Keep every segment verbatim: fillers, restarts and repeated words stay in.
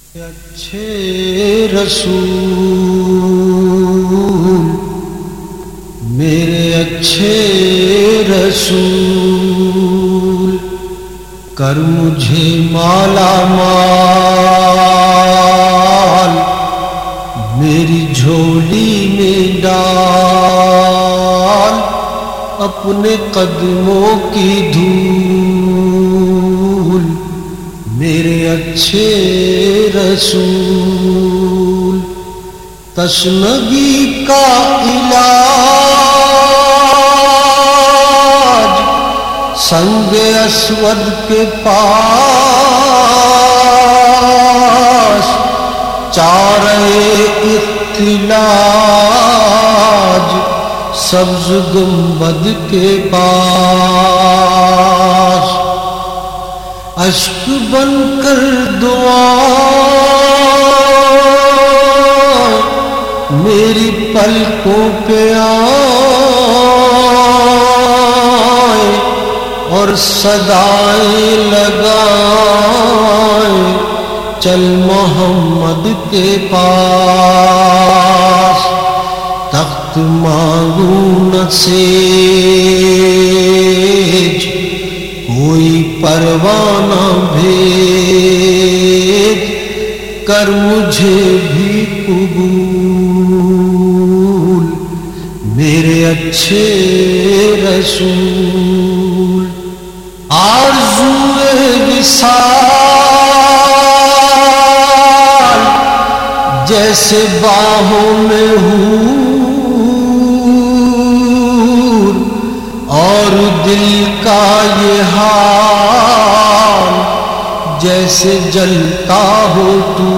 اچھے رسول میرے اچھے رسول کر مجھے مالا مال میری جھولی میں ڈال اپنے قدموں کی دھول میرے اچھے رسول تشنگی کا علاج سنگ اسود کے پاس چارے اختلاج سبز گنبد کے پاس اشک بن کر دعا میری پلکوں پہ آئے اور صدائیں لگائے چل محمد کے پاس تخت مانگوں نہ سیج کوئی پروانہ بھیج کر مجھے بھی قبول میرے اچھے رسول آرزوئے وصال جیسے باہوں میں حور اور دل کا یہ حال جیسے جلتا ہو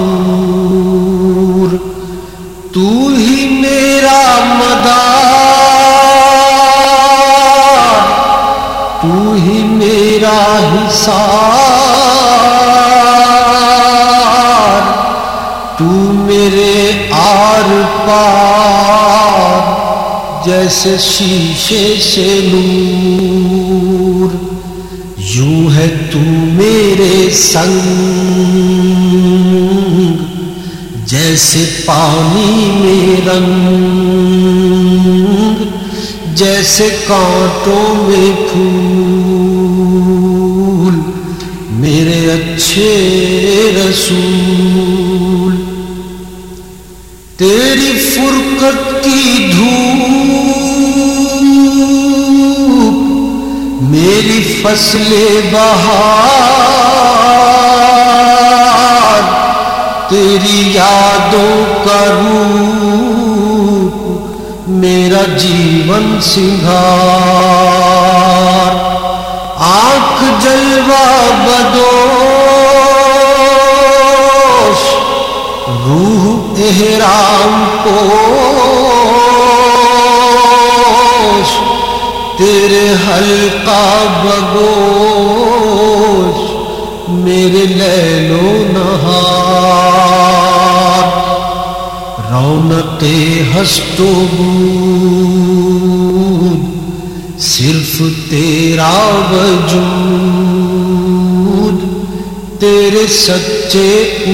طور تو ہی میرا مدار تو ہی میرا حصار تو میرے آر پار جیسے شیشے سے نور یوں ہے تو میرے سنگ جیسے پانی میں رنگ جیسے کانٹوں میں پھول میرے اچھے رسول تیری فرقت کی دھوپ میری فصل بہار تیری یادوں کا روپ میرا جیون سنگھار آنکھ جلوہ بدوش روح احرام پوش تیرے حلقہ بگوش میرے لیل و نہار رونق ہست و بود صرف تیرا وجود تیرے سچے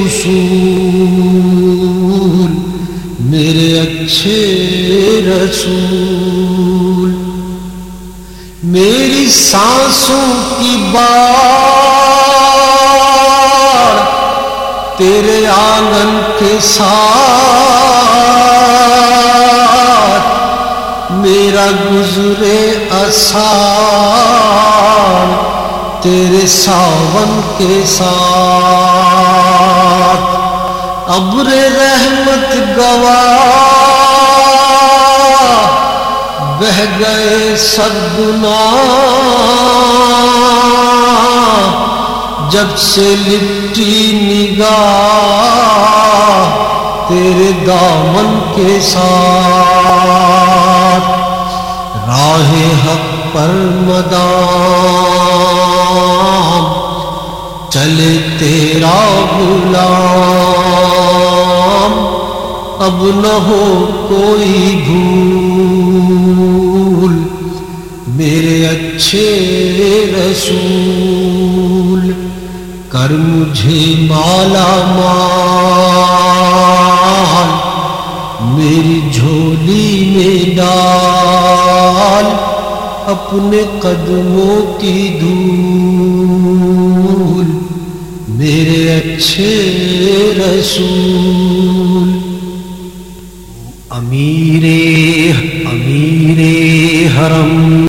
اصول میرے اچھے رسول میری سانسوں کی بار تیرے آنگن کے ساتھ میرا گزرے اسار تیرے ساون کے ساتھ ابر رحمت گواہ بہہ گئے سب گناہ جب سے لپٹی نگاہ تیرے دامن کے ساتھ راہ حق پر مدام چلے تیرا غلام اب نہ ہو کوئی بھول میرے اچھے رسول کر مجھے مالا مال، میری جھولی میں ڈال اپنے قدموں کی دھول، میرے اچھے رسول۔ امیر